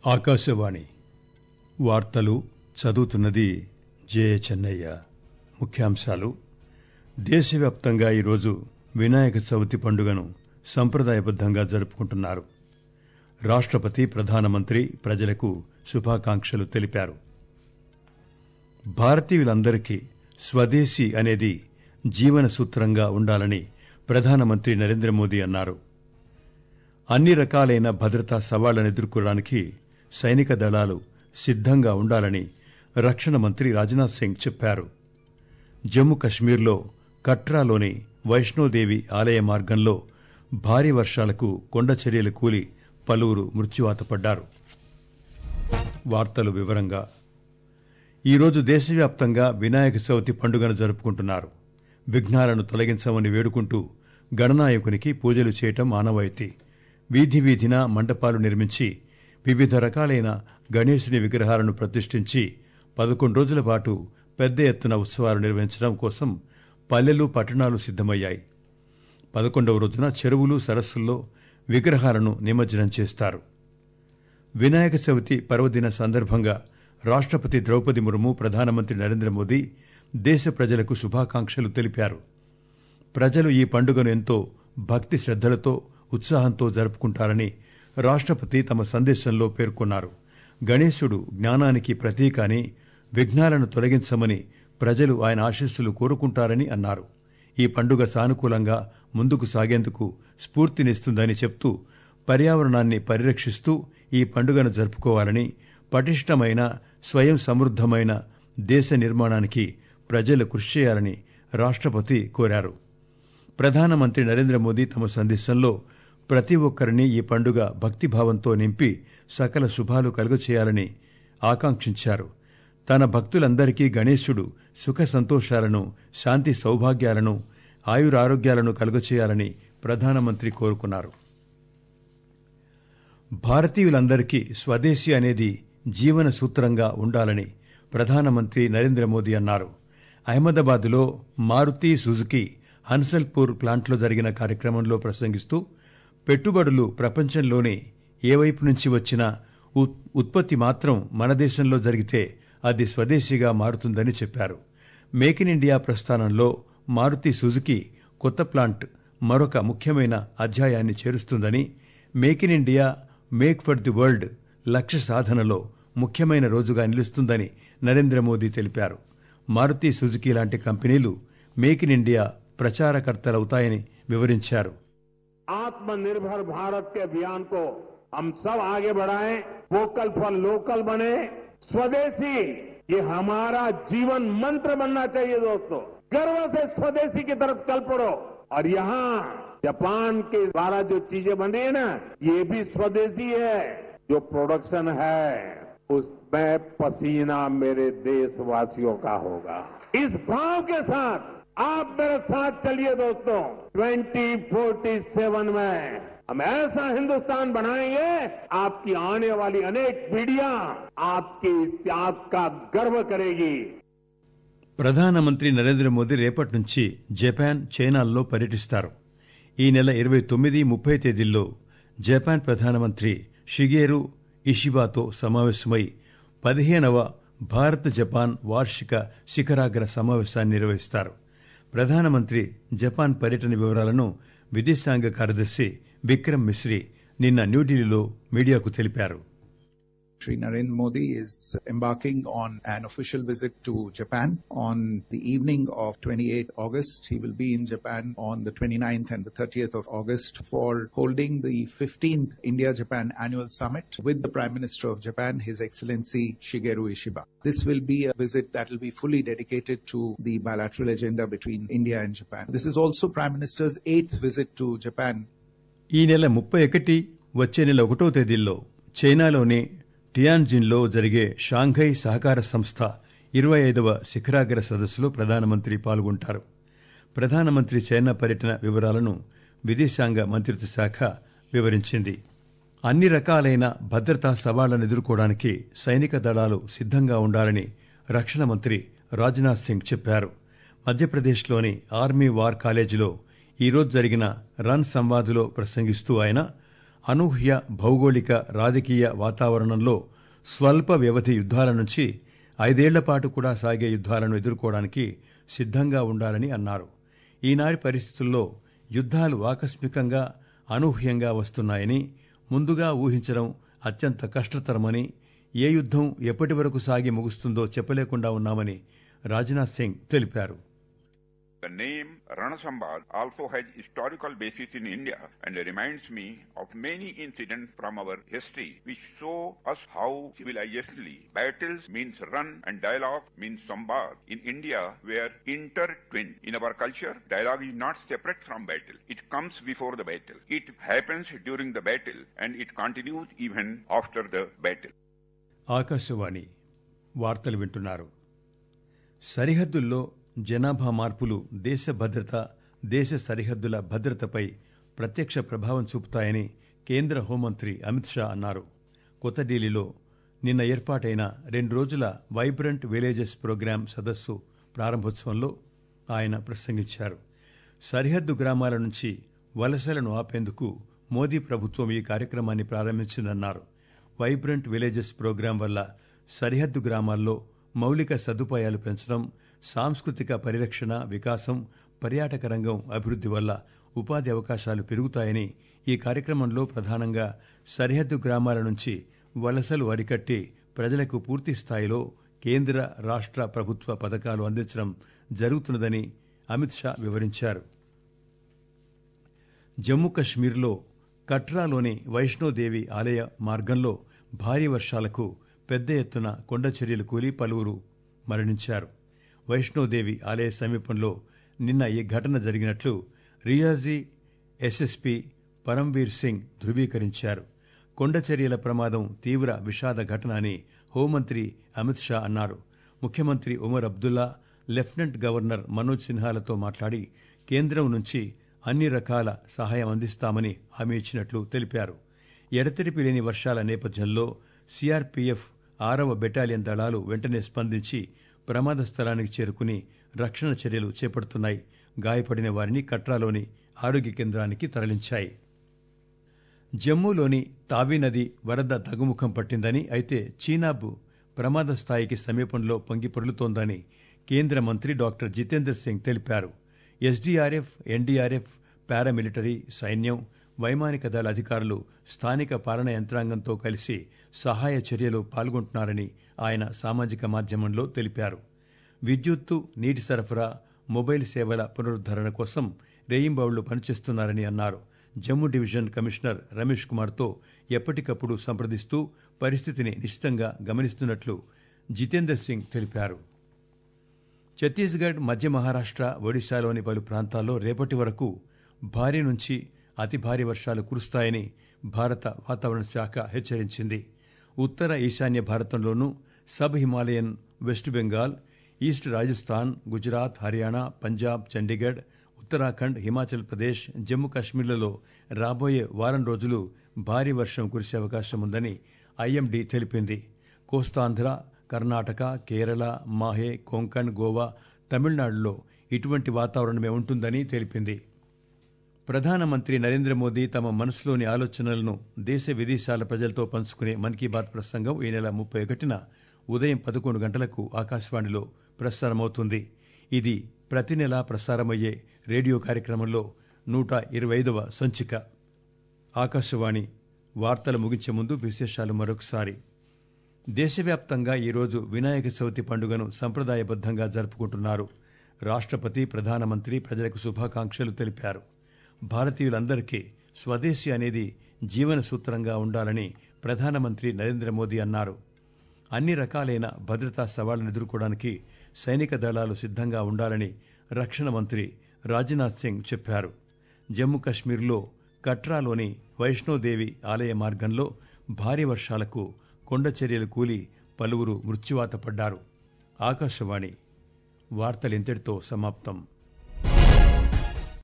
ఆకాశవాణి వార్తలు చదువుతున్నది జె చెన్నయ్య. ముఖ్యాంశాలు: దేశవ్యాప్తంగా ఈరోజు వినాయక చవితి పండుగను సంప్రదాయబద్దంగా జరుపుకుంటున్నారు. రాష్ట్రపతి, ప్రధానమంత్రి ప్రజలకు శుభాకాంక్షలు తెలిపారు. భారతీయులందరికీ స్వదేశీ అనేది జీవన సూత్రంగా ఉండాలని ప్రధానమంత్రి నరేంద్ర మోదీ అన్నారు. అన్ని రకాలైన భద్రతా సవాళ్లను ఎదుర్కోవడానికి సైనిక దళాలు సిద్దంగా ఉండాలని రక్షణ మంత్రి రాజ్నాథ్ సింగ్ చెప్పారు. జమ్మూ కశ్మీర్లో కట్రాలోని వైష్ణోదేవి ఆలయ మార్గంలో భారీ వర్షాలకు కొండచర్యలు కూలి పలువురు మృత్యువాత పడ్డారు. వార్తలు వివరంగా. ఈరోజు దేశవ్యాప్తంగా వినాయక చవితి పండుగను జరుపుకుంటున్నారు. విఘ్నాలను తొలగించమని వేడుకుంటూ గణనాయకునికి పూజలు చేయటం ఆనవాయితీ. వీధి వీధిన మండపాలు నిర్మించి వివిధ రకాలైన గణేశుని విగ్రహాలను ప్రతిష్ఠించి 11 రోజుల పాటు పెద్ద ఎత్తున ఉత్సవాలు నిర్వహించడం కోసం పల్లెలు, పట్టణాలు సిద్దమయ్యాయి. 11వ రోజున చెరువులు, సరస్సుల్లో విగ్రహాలను నిమజ్జనం చేస్తారు. వినాయక చవితి పర్వదిన సందర్భంగా రాష్ట్రపతి ద్రౌపది ముర్ము, ప్రధానమంత్రి నరేంద్ర మోదీ దేశ ప్రజలకు శుభాకాంక్షలు తెలిపారు. ప్రజలు ఈ పండుగను ఎంతో భక్తి శ్రద్దలతో, ఉత్సాహంతో జరుపుకుంటారని రాష్ట్రపతి తమ సందేశంలో పేర్కొన్నారు. గణేశుడు జ్ఞానానికి ప్రతీక అని, విఘ్నాలను తొలగించమని ప్రజలు ఆయన ఆశీస్సులు కోరుకుంటారని అన్నారు. ఈ పండుగ సానుకూలంగా ముందుకు సాగేందుకు స్ఫూర్తినిస్తుందని చెప్తూ పర్యావరణాన్ని పరిరక్షిస్తూ ఈ పండుగను జరుపుకోవాలని, పటిష్టమైన, స్వయం సమృద్దమైన దేశ నిర్మాణానికి ప్రజలు కృషి చేయాలని రాష్ట్రపతి కోరారు. ప్రధానమంత్రి నరేంద్ర మోదీ తమ సందేశంలో ప్రతి ఒక్కరిని ఈ పండుగ భక్తిభావంతో నింపి సకల శుభాలు కలుగచేయాలని ఆకాంక్షించారు. తన భక్తులందరికీ గణేశుడు సుఖ సంతోషాలను, శాంతి సౌభాగ్యాలను, ఆయురారోగ్యాలను కలుగచేయాలని ప్రధానమంత్రి కోరుకున్నారు. భారతీయులందరికీ స్వదేశీ అనేది జీవన సూత్రంగా ఉండాలని ప్రధానమంత్రి నరేంద్ర మోదీ అన్నారు. అహ్మదాబాద్లో మారుతి సుజుకి హన్సల్పూర్ ప్లాంట్లో జరిగిన కార్యక్రమంలో ప్రసంగిస్తూ పెట్టుబడులు ప్రపంచంలోని ఏ వైపు నుంచి వచ్చినా ఉత్పత్తి మాత్రం మన దేశంలో జరిగితే అది స్వదేశీగా మారుతుందని చెప్పారు. మేక్ ఇన్ ఇండియా ప్రస్థానంలో మారుతి సుజుకి కొత్త ప్లాంట్ మరొక ముఖ్యమైన అధ్యాయాన్ని చేరుస్తుందని, make in India, make for the world లక్ష్య సాధనలో ముఖ్యమైన రోజుగా నిలుస్తుందని నరేంద్ర మోదీ తెలిపారు. మారుతి సుజుకి లాంటి కంపెనీలు మేక్ ఇన్ ఇండియా ప్రచారకర్తలవుతాయని వివరించారు. आत्मनिर्भर भारत के अभियान को हम सब आगे बढ़ाएं, वोकल फॉर लोकल बने, स्वदेशी ये हमारा जीवन मंत्र बनना चाहिए। दोस्तों, गर्व से स्वदेशी की तरफ चल पड़ो। और यहाँ जापान के द्वारा जो चीजें बन रही है ना, ये भी स्वदेशी है। जो प्रोडक्शन है उसमें पसीना मेरे देशवासियों का होगा। इस भाव के साथ आप मेरे साथ चलिए दोस्तों। 2047 में हम ऐसा हिंदुस्तान बनाएंगे, आपकी आने वाली अनेक पीढ़ियां आपके इस त्याग का गर्व करेगी. ప్రధానమంత్రి నరేంద్ర మోదీ రేపటి నుంచి జపాన్, చైనాల్లో పర్యటిస్తారు. ఈ నెల 29, 30 తేదీల్లో జపాన్ ప్రధానమంత్రి షిగేరు ఇషిబాతో సమావేశమై 15వ భారత్ జపాన్ వార్షిక శిఖరాగ్ర సమావేశాన్ని నిర్వహిస్తారు. ప్రధానమంత్రి జపాన్ పర్యటన వివరాలను విదేశాంగ కార్యదర్శి విక్రమ్ మిశ్రీ నిన్న న్యూఢిల్లీలో మీడియాకు తెలిపారు. Shri Narendra Modi is embarking on an official visit to Japan on the evening of 28 August. He will be in Japan on the 29th and the 30th of August for holding the 15th India-Japan Annual Summit with the Prime Minister of Japan, His Excellency Shigeru Ishiba. This will be a visit that will be fully dedicated to the bilateral agenda between India and Japan. This is also Prime Minister's 8th visit to Japan. ఈ నెల 31, వచ్చే నెల 1వ తేదీల్లో చైనాలోని టియాన్జిన్లో జరిగే Shanghai సహకార సంస్థ 25వ శిఖరాగ్ర సదస్సులో ప్రధానమంత్రి పాల్గొంటారు. ప్రధానమంత్రి చైనా పర్యటన వివరాలను విదేశాంగ మంత్రిత్వ శాఖ వివరించింది. అన్ని రకాలైన భద్రతా సవాళ్లను ఎదుర్కోవడానికి సైనిక దళాలు సిద్దంగా ఉండాలని రక్షణ మంత్రి రాజ్నాథ్ సింగ్ చెప్పారు. మధ్యప్రదేశ్లోని ఆర్మీ వార్ కాలేజీలో ఈరోజు జరిగిన రన్ సంవాద్లో ప్రసంగిస్తూ ఆయన అనూహ్య భౌగోళిక రాజకీయ వాతావరణంలో స్వల్ప వ్యవధి యుద్ధాల నుంచి 5 ఏళ్ల పాటు కూడా సాగే యుద్ధాలను ఎదుర్కోవడానికి సిద్ధంగా ఉండాలని అన్నారు. ఈనాటి పరిస్థితుల్లో యుద్ధాలు ఆకస్మికంగా అనూహ్యంగా వస్తున్నాయని, ముందుగా ఊహించడం అత్యంత కష్టతరమని, ఏ యుద్ధం ఎప్పటి వరకు సాగి ముగుస్తుందో చెప్పలేకుండా ఉన్నామని రాజ్నాథ్ సింగ్ తెలిపారు. The name Ranasambhad also has historical basis in India and reminds me of many incidents from our history which show us how civilizationally battles means run and dialogue means sambad. In India, we are intertwined. In our culture, dialogue is not separate from battle. It comes before the battle. It happens during the battle and it continues even after the battle. Akashvani వార్తలు వింటున్నారు. సరిహద్దుల్లో జనాభా మార్పులు దేశ భద్రత, దేశ సరిహద్దుల భద్రతపై ప్రత్యక్ష ప్రభావం చూపుతాయని కేంద్ర హోంమంత్రి అమిత్ షా అన్నారు. కొత్త ఢిల్లీలో నిన్న ఏర్పాటైన 2 రోజుల వైబ్రెంట్ విలేజెస్ ప్రోగ్రాం సదస్సు ప్రారంభోత్సవంలో ఆయన ప్రసంగించారు. సరిహద్దు గ్రామాల నుంచి వలసలను ఆపేందుకు మోదీ ప్రభుత్వం ఈ కార్యక్రమాన్ని ప్రారంభించిందన్నారు. వైబ్రెంట్ విలేజెస్ ప్రోగ్రాం వల్ల సరిహద్దు గ్రామాల్లో మౌలిక సదుపాయాలు పెంచడం, సాంస్కృతిక పరిరక్షణ, వికాసం, పర్యాటక రంగం అభివృద్ధి వల్ల ఉపాధి అవకాశాలు పెరుగుతాయని, ఈ కార్యక్రమంలో ప్రధానంగా సరిహద్దు గ్రామాల నుంచి వలసలు అరికట్టి ప్రజలకు పూర్తి స్థాయిలో కేంద్ర, రాష్ట్ర ప్రభుత్వ పథకాలు అందించడం జరుగుతున్నదని అమిత్ షా వివరించారు. జమ్మూ కశ్మీర్లో కట్రాలోని వైష్ణోదేవి ఆలయ మార్గంలో భారీ వర్షాలకు పెద్ద ఎత్తున కొండచర్యలు కూలి పలువురు మరణించారు. వైష్ణోదేవి ఆలయ సమీపంలో నిన్న ఈ ఘటన జరిగినట్లు రియాజీ ఎస్ఎస్పీ పరమ్వీర్ సింగ్ ధృవీకరించారు. కొండచర్యల ప్రమాదం తీవ్ర విషాద ఘటన అని హోంమంత్రి అమిత్ షా అన్నారు. ముఖ్యమంత్రి ఉమర్ అబ్దుల్లా, లెఫ్టినెంట్ గవర్నర్ మనోజ్ సిన్హాలతో మాట్లాడి కేంద్రం నుంచి అన్ని రకాల సహాయం అందిస్తామని హామీ ఇచ్చినట్లు తెలిపారు. ఎడతెరిపి లేని వర్షాల నేపథ్యంలో సిఆర్పీఎఫ్ 6వ బెటాలియన్ దళాలు వెంటనే స్పందించి ప్రమాద స్థలానికి చేరుకుని రక్షణ చర్యలు చేపడుతున్నాయి. గాయపడిన వారిని కట్రాలోని ఆరోగ్య కేంద్రానికి తరలించాయి. జమ్మూలోని తావీ నది వరద తగ్గుముఖం పట్టిందని, అయితే చీనాబ్ ప్రమాద స్థాయికి సమీపంలో పొంగి పొర్లుతోందని కేంద్ర మంత్రి డాక్టర్ జితేందర్ సింగ్ తెలిపారు. ఎస్డీఆర్ఎఫ్, ఎన్డీఆర్ఎఫ్, పారామిలిటరీ, సైన్యం, వైమానిక దళ అధికారులు స్థానిక పాలనా యంత్రాంగంతో కలిసి సహాయ చర్యలో పాల్గొంటున్నారని ఆయన సామాజిక మాధ్యమంలో తెలిపారు. విద్యుత్తు, నీటి సరఫరా, మొబైల్ సేవల పునరుద్దరణ కోసం రేయింబవళ్లు పనిచేస్తున్నారని అన్నారు. జమ్మూ డివిజన్ కమిషనర్ రమేష్ కుమార్తో ఎప్పటికప్పుడు సంప్రదిస్తూ పరిస్థితిని నిశితంగా గమనిస్తున్నట్లు జితేందర్ సింగ్ తెలిపారు. ఛత్తీస్గఢ్, మధ్య మహారాష్ట్ర, ఒడిశాలోని పలు ప్రాంతాల్లో రేపటి వరకు భారీ నుంచి అతి భారీ వర్షాలు కురుస్తాయని భారత వాతావరణ శాఖ హెచ్చరించింది. ఉత్తర ఈశాన్య భారతంలోనూ, sub Himalayan West Bengal, East Rajasthan, Gujarat, Haryana, Punjab, Chandigarh, Uttarakhand, Himachal Pradesh, Jammu కాశ్మీర్లలో రాబోయే వారం రోజులు భారీ వర్షం కురిసే అవకాశం ఉందని ఐఎండీ తెలిపింది. కోస్తాంధ్ర, కర్ణాటక, కేరళ, మాహే, కొంకణ్, గోవా, తమిళనాడులో ఇటువంటి వాతావరణమే ఉంటుందని తెలిపింది. ప్రధానమంత్రి నరేంద్ర మోదీ తమ మనసులోని ఆలోచనలను దేశ విదేశాల ప్రజలతో పంచుకునే మన్ కీ బాత్ ప్రసంగం ఈ నెల 31న ఉదయం 11 గంటలకు ఆకాశవాణిలో ప్రసారమవుతుంది. ఇది ప్రతి నెలా ప్రసారమయ్యే రేడియో కార్యక్రమంలో 125వ సంచిక. ఆకాశవాణి వార్తలు ముగించే ముందు విశేషాలు మరొకసారి. దేశవ్యాప్తంగా ఈరోజు వినాయక చవితి పండుగను సంప్రదాయబద్దంగా జరుపుకుంటున్నారు. రాష్ట్రపతి, ప్రధానమంత్రి ప్రజలకు శుభాకాంక్షలు తెలిపారు. భారతీయులందరికీ స్వదేశీ అనేది జీవన సూత్రంగా ఉండాలని ప్రధానమంత్రి నరేంద్ర మోదీ అన్నారు. అన్ని రకాలైన భద్రతా సవాళ్లను ఎదుర్కోవడానికి సైనిక దళాలు సిద్ధంగా ఉండాలని రక్షణ మంత్రి రాజ్నాథ్ సింగ్ చెప్పారు. జమ్మూ కశ్మీర్లో కట్రాలోని వైష్ణోదేవి ఆలయ మార్గంలో భారీ వర్షాలకు కొండచర్యలు కూలి పలువురు మృత్యువాత పడ్డారు. ఆకాశవాణి వార్తలింతటితో సమాప్తం.